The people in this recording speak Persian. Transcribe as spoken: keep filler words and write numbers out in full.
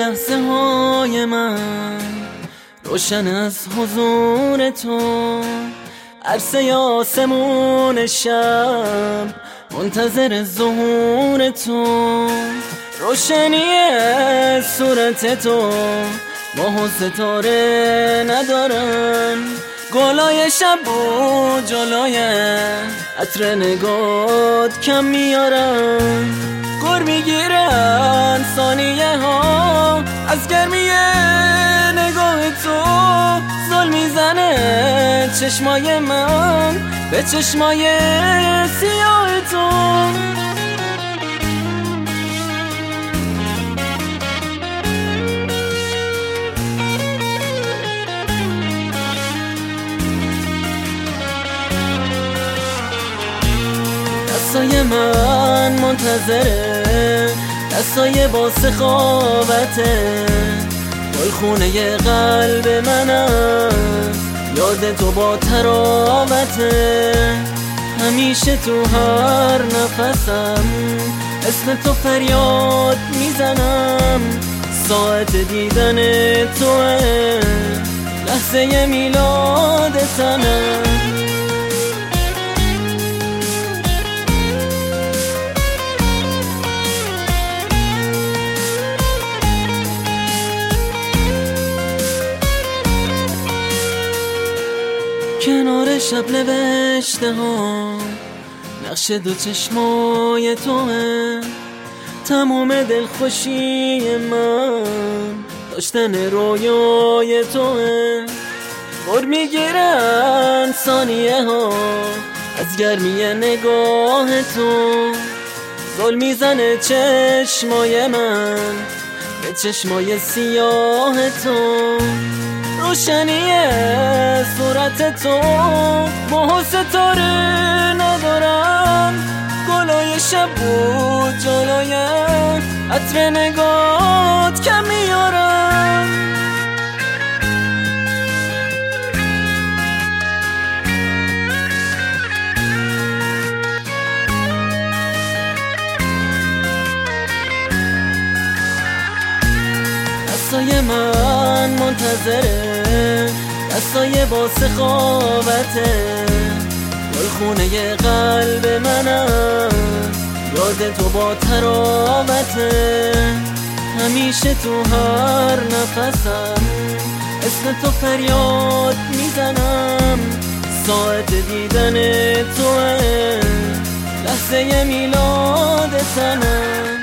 لحظه های من روشن از حضور تو، عرصه آسمون شب منتظر ظهور تو، روشنی صورت تو ماه و ستاره ندارن، گلای شب و جلوی عطر نگات کم میارن، گر میگیرن ثانیه ها از گرمی نگاه تو، زل میزنه چشمای من به چشمای سیاه تو. دستای من منتظره، دستای با سخاوته، گلخونه قلب من است، یاد تو با تراوته، همیشه تو هر نفسم اسم تو فریاد میزنم، ساعت دیدن توه لحظه میلاد تنم. کنار شب نوشته ها نقش دو چشمای توه، تموم دلخوشی من داشتن رویای توه، گر میگیرن ثانیه ها از گرمی نگاه تو، زل میزنه چشمای من به چشمای سیاه تو، روشنی صورت تو ماه و ستاره ندارن، گلای شب و جلوی عطر نگات کم میارن. دستای من منتظره، دستای با سخاوته، گلخونه قلب من است، یاد تو با تراوته، همیشه تو هر نفسم اسم تو فریاد میزنم، ساعت دیدن توه لحظه میلاد تنم.